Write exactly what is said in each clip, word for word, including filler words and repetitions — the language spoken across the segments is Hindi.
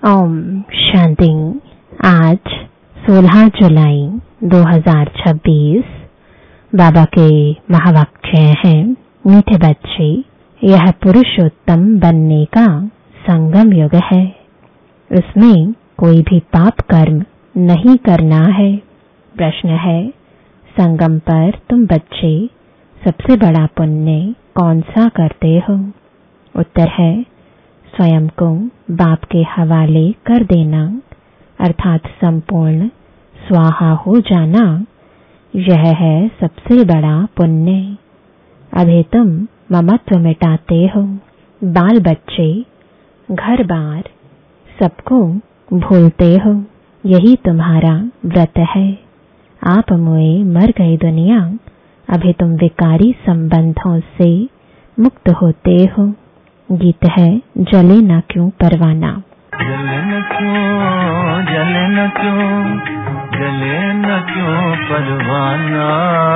ओम शांति। आज सोलह जुलाई दो हज़ार छब्बीस बाबा के महावाक्य हैं, मीठे बच्चे, यह पुरुषोत्तम बनने का संगम युग है। इसमें कोई भी पाप कर्म नहीं करना है। प्रश्न है, संगम पर तुम बच्चे सबसे बड़ा पुण्य कौन सा करते हो? उत्तर है, स्वयं को बाप के हवाले कर देना, अर्थात संपूर्ण स्वाहा हो जाना, यह है सबसे बड़ा पुण्य। अभी तुम ममत्व मिटाते हो। बाल बच्चे घर बार सबको भूलते हो। यही तुम्हारा व्रत है। आप मोए मर गई दुनिया, अभी तुम विकारी संबंधों से मुक्त होते हो। गीत है, जले न क्यों परवाना। जले न क्यों, जले न क्यों, जले न क्यों परवाना,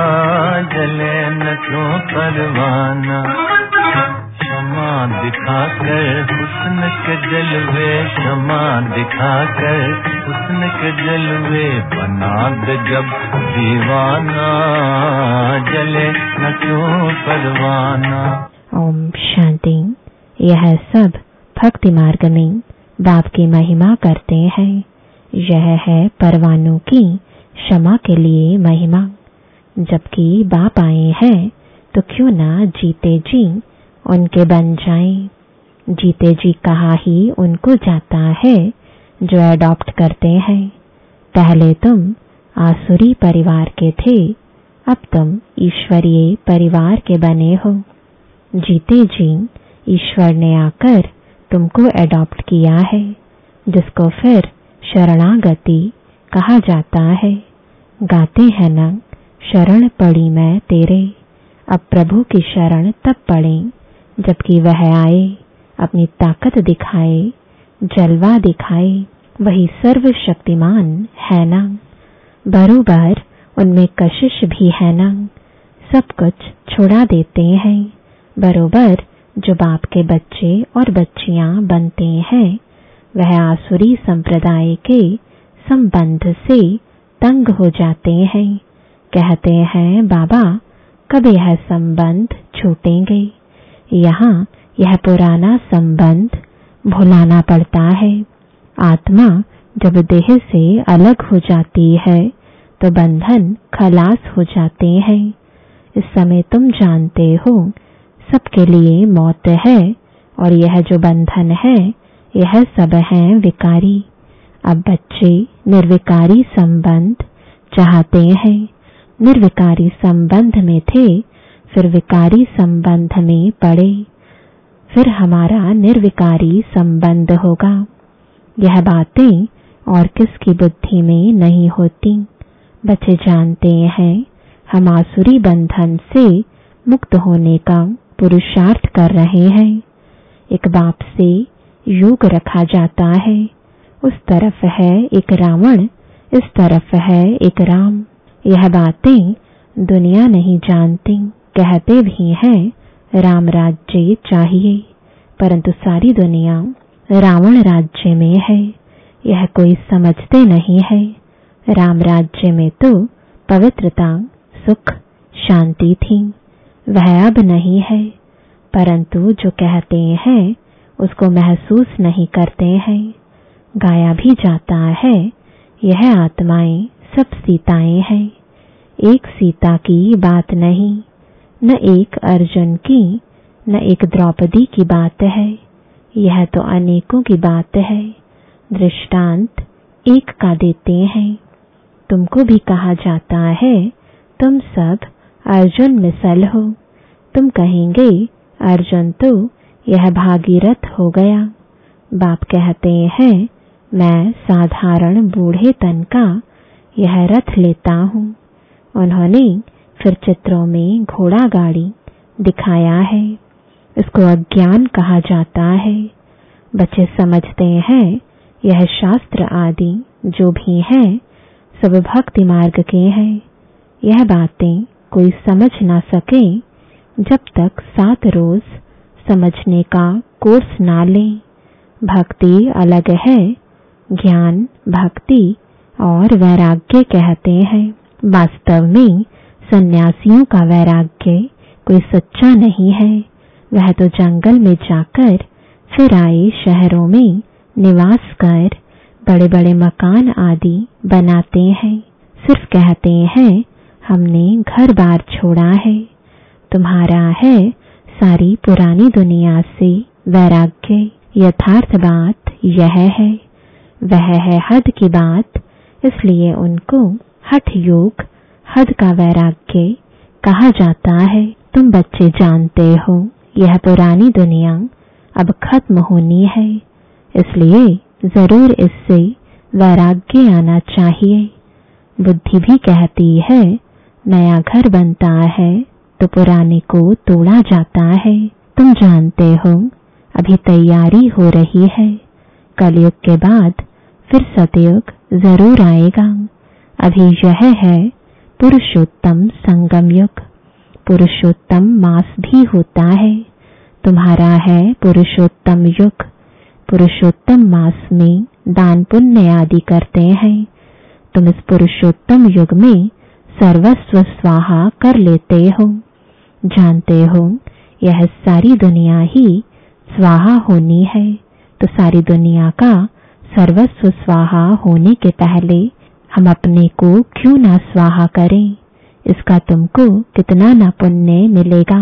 जले न क्यों परवाना। क्षमा दिखाकर हुस्न के जलवे, क्षमा दिखाकर हुस्न के जलवे, बना दे जब दीवाना, जले न क्यों परवाना। ओम शांति। यह सब भक्ति मार्ग में बाप की महिमा करते हैं। यह है परवानों की क्षमा के लिए महिमा। जबकि बाप आए हैं तो क्यों ना जीते जी उनके बन जाएं। जीते जी कहा ही उनको जाता है जो अडॉप्ट करते हैं। पहले तुम आसुरी परिवार के थे, अब तुम ईश्वरीय परिवार के बने हो। जीते जी ईश्वर ने आकर तुमको अडॉप्ट किया है, जिसको फिर शरणागति कहा जाता है। गाते हैं ना, शरण पड़ी मैं तेरे। अब प्रभु की शरण तब पड़े जबकि वह आए, अपनी ताकत दिखाए, जलवा दिखाए। वही सर्वशक्तिमान है ना। बरोबर उनमें कशिश भी है ना। सब कुछ छुड़ा देते हैं। बरोबर जो बाप के बच्चे और बच्चियां बनते हैं, वह आसुरी संप्रदाय के संबंध से तंग हो जाते हैं। कहते हैं, बाबा कब यह संबंध छूटेंगे? यहाँ यह पुराना संबंध भुलाना पड़ता है। आत्मा जब देह से अलग हो जाती है तो बंधन खलास हो जाते हैं। इस समय तुम जानते हो सबके लिए मौत है, और यह जो बंधन है यह सब है विकारी। अब बच्चे निर्विकारी संबंध चाहते हैं। निर्विकारी संबंध में थे, फिर विकारी संबंध में पड़े, फिर हमारा निर्विकारी संबंध होगा। यह बातें और किसकी बुद्धि में नहीं होती। बच्चे जानते हैं हम आसुरी बंधन से मुक्त होने का पुरुषार्थ कर रहे हैं। एक बाप से योग रखा जाता है। उस तरफ है एक रावण, इस तरफ है एक राम। यह बातें दुनिया नहीं जानती। कहते भी हैं राम राज्य चाहिए, परंतु सारी दुनिया रावण राज्य में है। यह कोई समझते नहीं है। राम राज्य में तो पवित्रता, सुख, शांति थी, वह अब नहीं है। परंतु जो कहते हैं उसको महसूस नहीं करते हैं। गाया भी जाता है, यह आत्माएं सब सीताएं हैं। एक सीता की बात नहीं, न एक अर्जुन की, न एक द्रौपदी की बात है। यह तो अनेकों की बात है। दृष्टांत एक का देते हैं। तुमको भी कहा जाता है तुम सब अर्जुन मिसल हो। तुम कहेंगे अर्जुन तो यह भागीरथ हो गया। बाप कहते हैं मैं साधारण बूढ़े तन का यह रथ लेता हूँ। उन्होंने फिर चित्रों में घोड़ा गाड़ी दिखाया है। इसको अज्ञान कहा जाता है। बच्चे समझते हैं यह शास्त्र आदि जो भी हैं सब भक्ति मार्ग के हैं। यह बातें कोई समझ ना सके जब तक सात रोज समझने का कोर्स ना लें। भक्ति अलग है। ज्ञान, भक्ति और वैराग्य कहते हैं। वास्तव में सन्यासियों का वैराग्य कोई सच्चा नहीं है। वह तो जंगल में जाकर फिर आए शहरों में निवास कर बड़े बड़े मकान आदि बनाते हैं। सिर्फ कहते हैं हमने घर बार छोड़ा है। तुम्हारा है सारी पुरानी दुनिया से वैराग्य। यथार्थ बात यह है। वह है हद की बात, इसलिए उनको हठ योग, हद का वैराग्य कहा जाता है। तुम बच्चे जानते हो यह पुरानी दुनिया अब खत्म होनी है, इसलिए जरूर इससे वैराग्य आना चाहिए। बुद्धि भी कहती है नया घर बनता है तो पुराने को तोड़ा जाता है। तुम जानते हो अभी तैयारी हो रही है। कलयुग के बाद फिर सतयुग जरूर आएगा। अभी यह है पुरुषोत्तम संगम युग। पुरुषोत्तम मास भी होता है। तुम्हारा है पुरुषोत्तम युग। पुरुषोत्तम मास में दान पुण्य आदि करते हैं। तुम इस पुरुषोत्तम युग में सर्वस्व स्वाहा कर लेते हो। जानते हो यह सारी दुनिया ही स्वाहा होनी है, तो सारी दुनिया का सर्वस्व स्वाहा होने के पहले हम अपने को क्यों ना स्वाहा करें। इसका तुमको कितना ना पुण्य मिलेगा।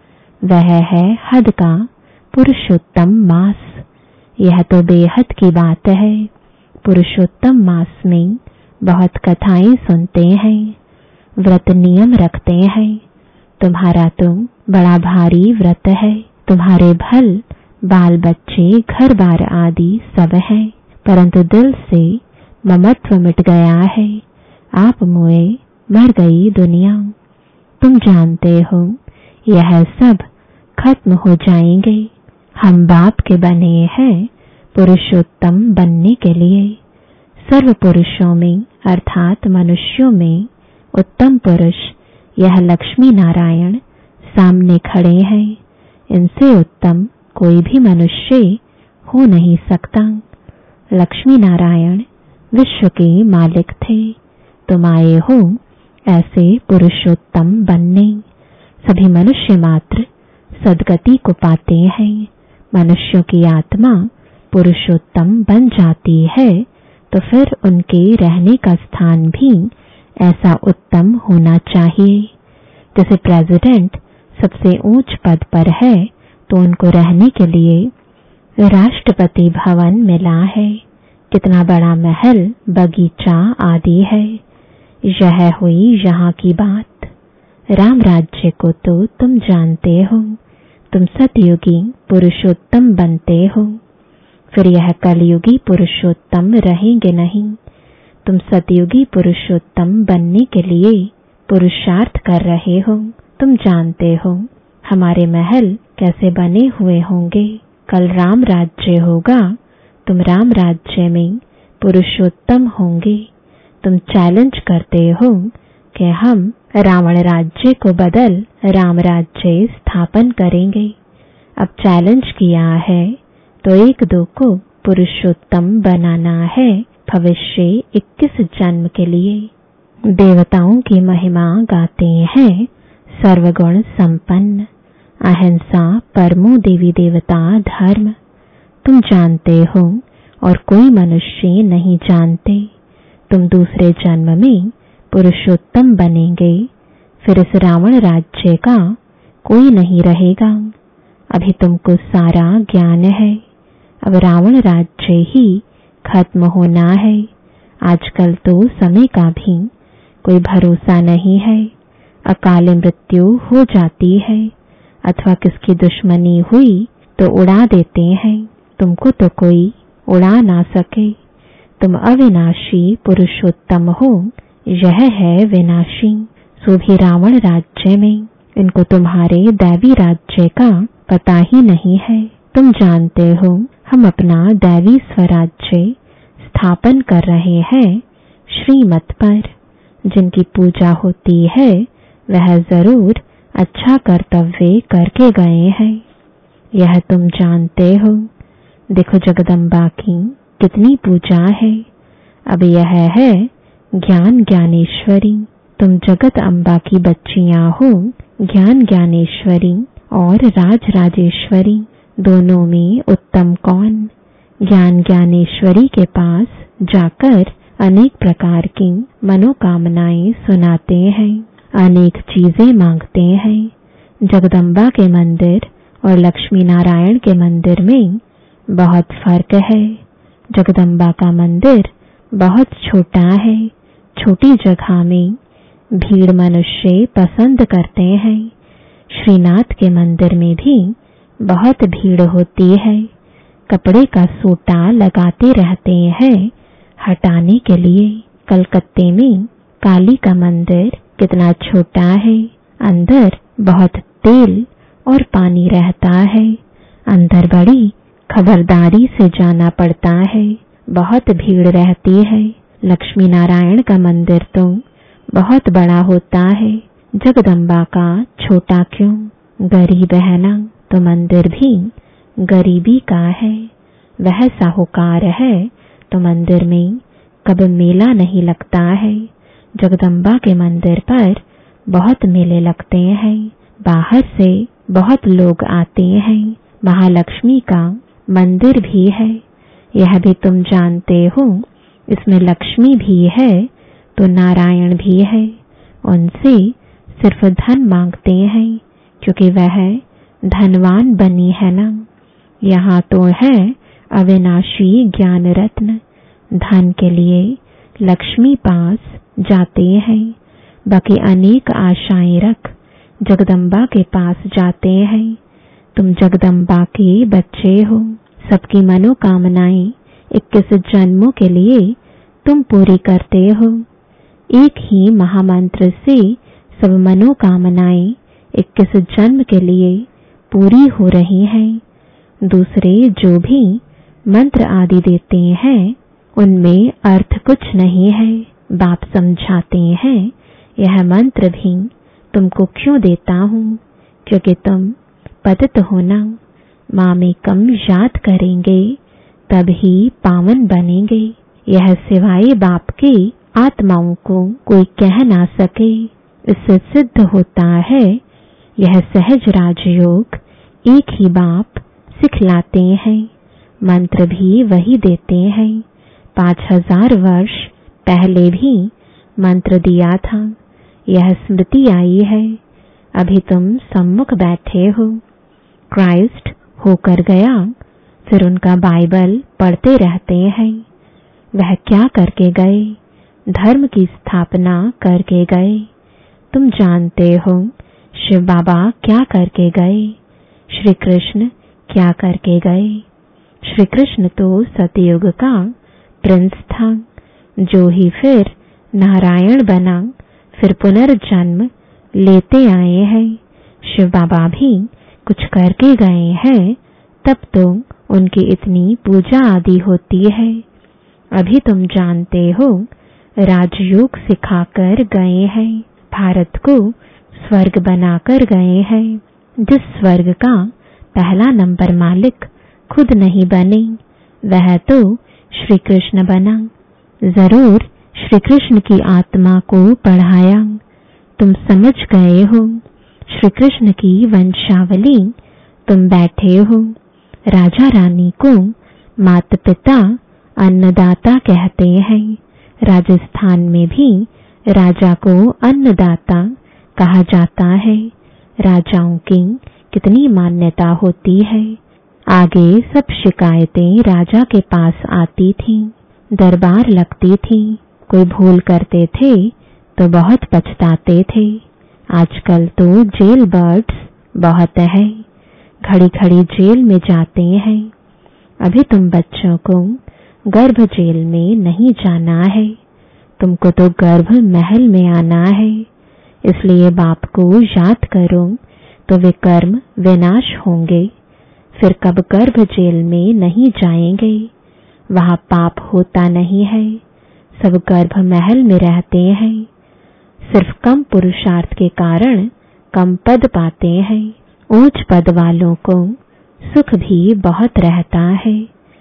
वह है हद का पुरुषोत्तम मास। यह तो बेहद की बात है। पुरुषोत्तम मास में बहुत कथाएं सुनते हैं, व्रत नियम रखते हैं। तुम्हारा तो बड़ा भारी व्रत है। तुम्हारे भल बाल बच्चे घर बार आदि सब है, परंतु दिल से ममत्व मिट गया है। आप मोए मर गई दुनिया। तुम जानते हो यह सब खत्म हो जाएंगे। हम बाप के बने हैं पुरुषोत्तम बनने के लिए। सर्व पुरुषों में अर्थात मनुष्यों में उत्तम पुरुष यह लक्ष्मी नारायण सामने खड़े हैं। इनसे उत्तम कोई भी मनुष्य हो नहीं सकता। लक्ष्मी नारायण विश्व के मालिक थे। तुम आए हो ऐसे पुरुषोत्तम बनने। सभी मनुष्य मात्र सद्गति को पाते हैं। मनुष्यों की आत्मा पुरुषोत्तम बन जाती है तो फिर उनके रहने का स्थान भी ऐसा उत्तम होना चाहिए। जैसे प्रेसिडेंट सबसे ऊंच पद पर है तो उनको रहने के लिए राष्ट्रपति भवन मिला है। कितना बड़ा महल, बगीचा आदि है। यह हुई यहाँ की बात। राम राज्य को तो तुम जानते हो। तुम सतयुगी पुरुषोत्तम बनते हो, फिर यह कलयुगी पुरुषोत्तम रहेंगे नहीं। तुम सतयुगी पुरुषोत्तम बनने के लिए पुरुषार्थ कर रहे हो। तुम जानते हो हमारे महल कैसे बने हुए होंगे। कल राम राज्य होगा, तुम राम राज्य में पुरुषोत्तम होंगे। तुम चैलेंज करते हो कि हम रावण राज्य को बदल राम राज्य स्थापन करेंगे। अब चैलेंज किया है तो एक दो को पुरुषोत्तम बनाना है भविष्य इक्कीस जन्म के लिए। देवताओं की महिमा गाते हैं सर्वगुण संपन्न। अहिंसा परमो देवी देवता धर्म। तुम जानते हो और कोई मनुष्य नहीं जानते। तुम दूसरे जन्म में पुरुषोत्तम बनेंगे। फिर इस रावण राज्य का कोई नहीं रहेगा। अभी तुमको सारा ज्ञान है। अब रावण राज्य ही खत्म होना है। आजकल तो समय का भी कोई भरोसा नहीं है। अकाल मृत्यु हो जाती है अथवा किसकी दुश्मनी हुई तो उड़ा देते हैं। तुमको तो कोई उड़ा ना सके। तुम अविनाशी पुरुषोत्तम हो, यह है विनाशी। सो भी रावण राज्य में इनको तुम्हारे दैवी राज्य का पता ही नहीं है। तुम जानते हो हम अपना दैवी स्वराज्य स्थापन कर रहे हैं श्रीमत पर। जिनकी पूजा होती है वह जरूर अच्छा कर्तव्य करके गए हैं। यह तुम जानते हो। देखो जगदम्बा की कितनी पूजा है। अब यह है ज्ञान ज्ञानेश्वरी। तुम जगत अम्बा की बच्चियां हो। ज्ञान ज्ञानेश्वरी और राज राजेश्वरी दोनों में उत्तम कौन? ज्ञान ज्ञानेश्वरी के पास जाकर अनेक प्रकार की मनोकामनाएं सुनाते हैं, अनेक चीजें मांगते हैं। जगदम्बा के मंदिर और लक्ष्मी नारायण के मंदिर में बहुत फर्क है। जगदम्बा का मंदिर बहुत छोटा है। छोटी जगह में भीड़ मनुष्य पसंद करते हैं। श्रीनाथ के मंदिर में भी बहुत भीड़ होती है। कपड़े का सोटा लगाते रहते हैं हटाने के लिए। कलकत्ते में काली का मंदिर कितना छोटा है। अंदर बहुत तेल और पानी रहता है। अंदर बड़ी खबरदारी से जाना पड़ता है। बहुत भीड़ रहती है। लक्ष्मी नारायण का मंदिर तो बहुत बड़ा होता है। जगदम्बा का छोटा क्यों? गरीब है ना, तो मंदिर भी गरीबी का है। वह साहूकार है तो मंदिर में कब मेला नहीं लगता है। जगदम्बा के मंदिर पर बहुत मेले लगते हैं। बाहर से बहुत लोग आते हैं। महालक्ष्मी का मंदिर भी है, यह भी तुम जानते हो। इसमें लक्ष्मी भी है तो नारायण भी है। उनसे सिर्फ धन मांगते हैं क्योंकि वह धनवान बनी है ना। यहाँ तो है अविनाशी ज्ञान रत्न। धन के लिए लक्ष्मी पास जाते हैं। बाकी अनेक आशाएं रख जगदम्बा के पास जाते हैं। तुम जगदम्बा के बच्चे हो। सबकी मनोकामनाएं इक्कीस जन्मों के लिए तुम पूरी करते हो। एक ही महामंत्र से सब मनोकामनाएं इक्कीस जन्म के लिए पूरी हो रही हैं। दूसरे जो भी मंत्र आदि देते हैं उनमें अर्थ कुछ नहीं है। बाप समझाते हैं यह मंत्र भी तुमको क्यों देता हूँ, क्योंकि तुम पतित होना माँ में कम याद करेंगे तभी पावन बनेंगे। यह सिवाय बाप के आत्माओं को कोई कह ना सके। इससे सिद्ध होता है यह सहज राजयोग एक ही बाप सिखलाते हैं। मंत्र भी वही देते हैं। पांच हजार वर्ष पहले भी मंत्र दिया था। यह स्मृति आई है। अभी तुम सम्मुख बैठे हो। क्राइस्ट होकर गया, फिर उनका बाइबल पढ़ते रहते हैं। वह क्या करके गए? धर्म की स्थापना करके गए। तुम जानते हो शिव बाबा क्या करके गए, श्री कृष्ण क्या करके गए। श्री कृष्ण तो सतयुग का प्रिंस था, जो ही फिर नारायण बना, फिर पुनर्जन्म लेते आए हैं। शिव बाबा भी कुछ करके गए हैं, तब तो उनकी इतनी पूजा आदि होती है। अभी तुम जानते हो राजयोग सिखाकर गए हैं, भारत को स्वर्ग बनाकर गए हैं। जिस स्वर्ग का पहला नंबर मालिक खुद नहीं बने, वह तो श्री कृष्ण बना। जरूर श्री कृष्ण की आत्मा को पढ़ाया। तुम समझ गए हो श्री कृष्ण की वंशावली। तुम बैठे हो। राजा रानी को माता पिता अन्नदाता कहते हैं। राजस्थान में भी राजा को अन्नदाता कहा जाता है। राजाओं की कितनी मान्यता होती है। आगे सब शिकायतें राजा के पास आती थी, दरबार लगती थी। कोई भूल करते थे तो बहुत पछताते थे। आजकल तो जेल बर्ड्स बहुत है, घड़ी घड़ी जेल में जाते हैं। अभी तुम बच्चों को गर्भ जेल में नहीं जाना है, तुमको तो गर्भ महल में आना है। इसलिए बाप को याद करो तो वे कर्म विनाश होंगे। फिर कब गर्भ जेल में नहीं जाएंगे। वहाँ पाप होता नहीं है, सब गर्भ महल में रहते हैं। सिर्फ कम पुरुषार्थ के कारण कम पद पाते हैं। ऊंच पद वालों को सुख भी बहुत रहता है,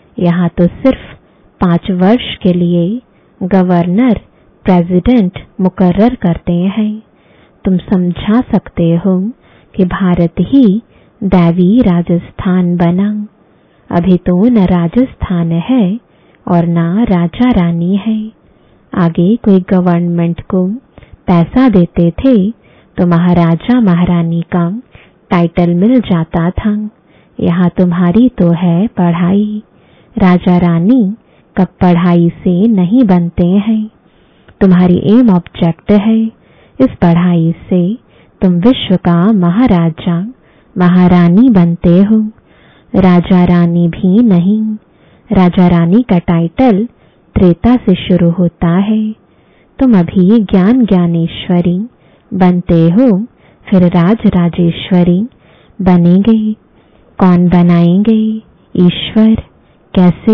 यहाँ तो सिर्फ पांच वर्ष के लिए गवर्नर प्रेसिडेंट मुकर्रर करते हैं। तुम समझा सकते हो कि भारत ही दैवी राजस्थान बना। अभी तो न राजस्थान है और न राजा रानी है। आगे कोई गवर्नमेंट को पैसा देते थे तो महाराजा महारानी का टाइटल मिल जाता था। यहाँ तुम्हारी तो है पढ़ाई। राजा रानी कब पढ़ाई से नहीं बनते हैं। तुम्हारी एम ऑब्जेक्ट है। इस पढ़ाई से तुम विश्व का महाराजा महारानी बनते हो, राजा रानी भी नहीं। राजा रानी का टाइटल त्रेता से शुरू होता है। तुम अभी ज्ञान ज्ञानेश्वरी बनते हो, फिर राज राजेश्वरी बनेंगे। कौन बनाएंगे? ईश्वर। कैसे?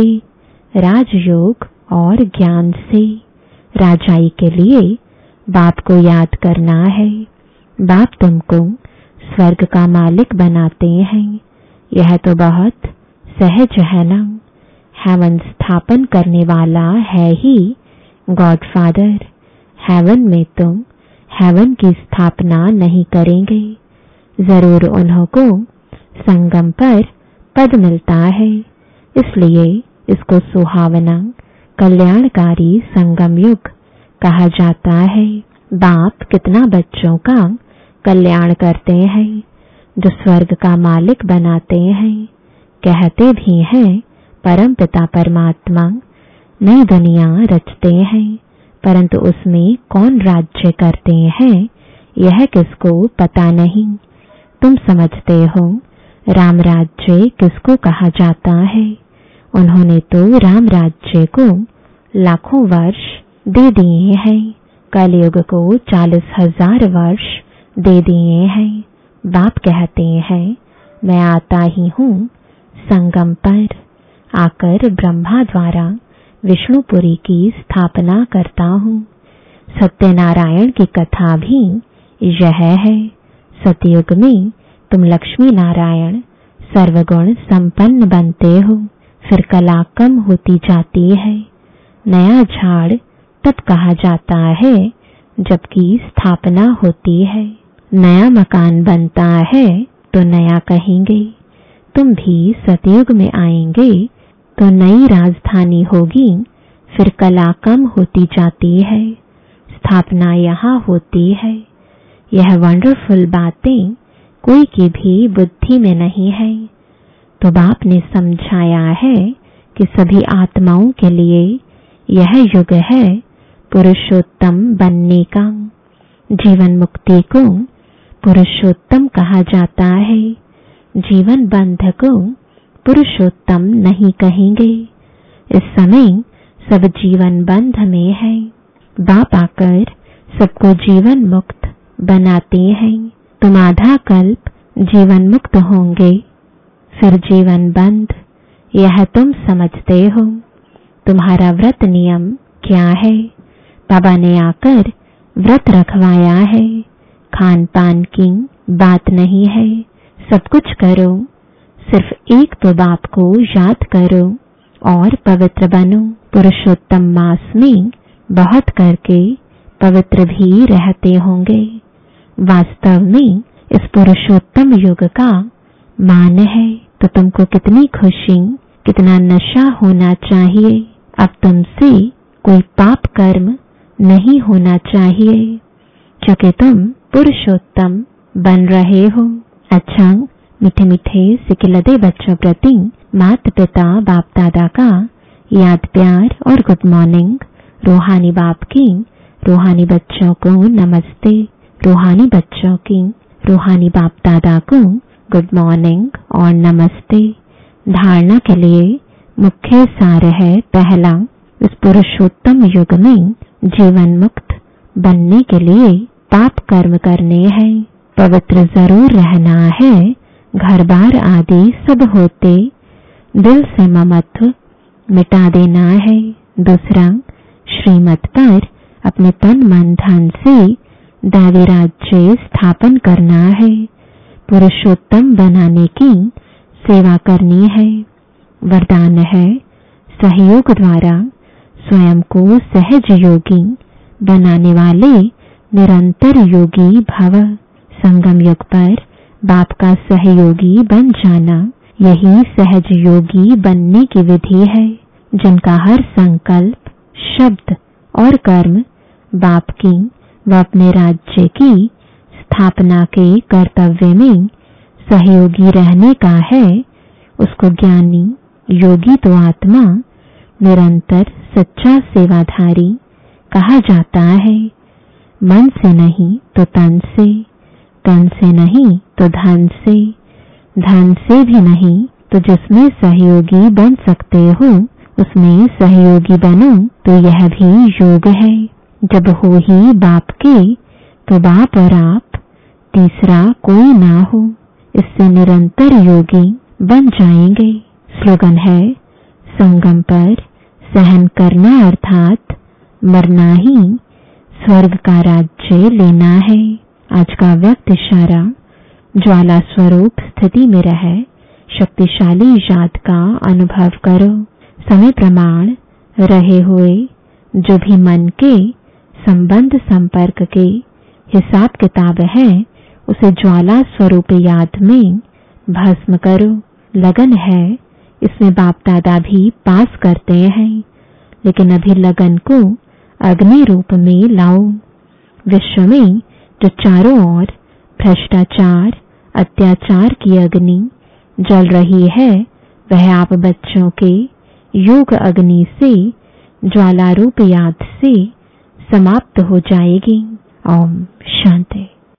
राजयोग और ज्ञान से। राजाई के लिए बाप को याद करना है। बाप तुमको स्वर्ग का मालिक बनाते हैं। यह तो बहुत सहज है ना। हेवन स्थापन करने वाला है ही गॉडफादर। हेवन में तुम हेवन की स्थापना नहीं करेंगे। जरूर उन्हों को संगम पर पद मिलता है, इसलिए इसको सुहावना कल्याणकारी संगम युग कहा जाता है। बाप कितना बच्चों का कल्याण करते हैं, जो स्वर्ग का मालिक बनाते हैं। कहते भी हैं परम पिता परमात्मा नई दुनिया रचते हैं, परंतु उसमें कौन राज्य करते हैं यह किसको पता नहीं। तुम समझते हो राम राज्य किसको कहा जाता है। उन्होंने तो राम राज्य को लाखों वर्ष दे दिए हैं, कलयुग को चालीस हजार वर्ष दे दिए हैं। बाप कहते हैं मैं आता ही हूँ संगम पर आकर ब्रह्मा द्वारा विष्णुपुरी की स्थापना करता हूँ। सत्यनारायण की कथा भी यह है। सतयुग में तुम लक्ष्मी नारायण सर्वगुण संपन्न बनते हो, फिर कला कम होती जाती है। नया झाड़ तब कहा जाता है जबकि स्थापना होती है। नया मकान बनता है तो नया कहेंगे। तुम भी सतयुग में आएंगे तो नई राजधानी होगी, फिर कला कम होती जाती है, स्थापना यहाँ होती है। यह वंडरफुल बातें कोई की भी बुद्धि में नहीं है। तो बाप ने समझाया है कि सभी आत्माओं के लिए यह युग है पुरुषोत्तम बनने का। जीवन मुक्ति को पुरुषोत्तम कहा जाता है, जीवन बंध को पुरुषोत्तम नहीं कहेंगे। इस समय सब जीवन बंध में है। बाप आकर सबको जीवन मुक्त बनाते हैं। तुम आधा कल्प जीवन मुक्त होंगे, फिर जीवन बंद। यह तुम समझते हो। तुम्हारा व्रत नियम क्या है? बाबा ने आकर व्रत रखवाया है। खान पान की बात नहीं है। सब कुछ करो, सिर्फ एक तो बाप को याद करो और पवित्र बनो। पुरुषोत्तम मास में बहुत करके पवित्र भी रहते होंगे। वास्तव में इस पुरुषोत्तम युग का मान है तो तुमको कितनी खुशी, कितना नशा होना चाहिए। अब तुमसे कोई पाप कर्म नहीं होना चाहिए, क्योंकि तुम पुरुषोत्तम बन रहे हो। अच्छा, मीठे मीठे सिकिलदे बच्चों प्रति माता पिता बाप दादा का याद प्यार और गुड मॉर्निंग। रूहानी बाप की रूहानी बच्चों को नमस्ते। रूहानी बच्चों की रूहानी बाप दादा को गुड मॉर्निंग और नमस्ते। धारणा के लिए मुख्य सार है पहला, इस पुरुषोत्तम युग में जीवन मुक्त बनने के लिए पाप कर्म करने हैं, पवित्र जरूर रहना है। घर बार आदि सब होते दिल से ममत्व मिटा देना है। दूसरा, श्रीमत पर अपने तन मन धन से दैवी राज्य स्थापन करना है। पुरुषोत्तम बनाने की सेवा करनी है। वरदान है सहयोग द्वारा स्वयं को सहज योगी बनाने वाले निरंतर योगी भव। संगम युग पर बाप का सहयोगी बन जाना, यही सहज योगी बनने की विधि है, जिनका हर संकल्प, शब्द और कर्म बाप की व अपने राज्य की स्थापना के कर्तव्य में सहयोगी रहने का है, उसको ज्ञानी योगी तो आत्मा निरंतर सच्चा सेवाधारी कहा जाता है। मन से नहीं तो तन से, तन से नहीं तो धन से, धन से भी नहीं तो जिसमें सहयोगी बन सकते हो उसमें सहयोगी बनो, तो यह भी योग है। जब हो ही बाप के तो बाप और आप, तीसरा कोई ना हो, इससे निरंतर योगी बन जाएंगे। स्लोगन है, संगम पर सहन करना अर्थात मरना ही स्वर्ग का राज्य लेना है। आज का व्यक्त इशारा, ज्वाला स्वरूप स्थिति में रह शक्तिशाली याद का अनुभव करो। समय प्रमाण रहे हुए जो भी मन के संबंध संपर्क के हिसाब किताब है, उसे ज्वाला स्वरूप याद में भस्म करो। लगन है, इसमें बाप दादा भी पास करते हैं, लेकिन अभी लगन को अग्नि रूप में लाओ। विश्व में जो चारों ओर भ्रष्टाचार, अत्याचार की अग्नि जल रही है, वह आप बच्चों के योग अग्नि से, ज्वाला रूप याद से समाप्त हो जाएगी। ओम शांति।